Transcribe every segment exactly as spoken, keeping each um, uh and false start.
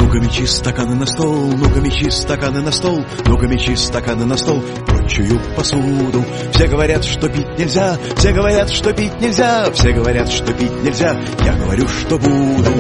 Ну-ка мечи стаканы на стол, ну-ка мечи стаканы на стол, ну-ка мечи стаканы на стол, прочую посуду. Все говорят, что пить нельзя, все говорят, что пить нельзя, все говорят, что пить нельзя, я говорю, что буду.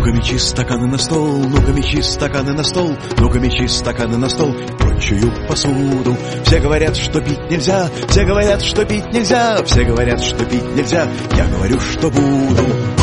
Ну-ка мечи стаканы на стол, ну-ка мечи стаканы на стол, ну-ка мечи стаканы на стол, прочую посуду. Все говорят, что пить нельзя, все говорят, что пить нельзя, все говорят, что пить нельзя, я говорю, что буду.